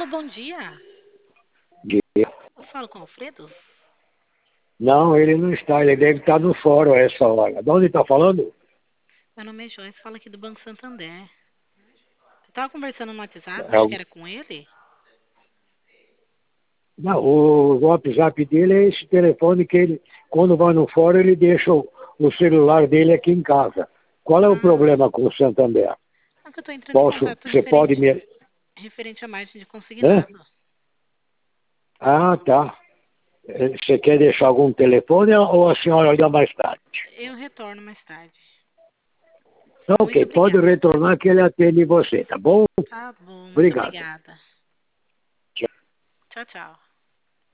bom dia. Dia. Eu falo com o Alfredo? Não, ele não está, ele deve estar no fórum a essa hora. De onde está falando? Meu nome é Joyce, fala aqui do Banco Santander. Eu tava conversando no WhatsApp, É acho que era com ele. Não, o WhatsApp dele é esse telefone que ele, quando vai no fórum, ele deixa o celular dele aqui em casa. Qual é o Ah, problema com o Santander? é que eu tô entrando em contato Você pode me... referente a margem de Hã? consignado. Ah, tá. Você quer deixar algum telefone ou a senhora olha mais tarde? Eu retorno mais tarde. Muito Ok, pode obrigada. retornar que ele atende você, tá bom? Tá bom, muito Obrigado. obrigada. Tchau. Tchau, tchau.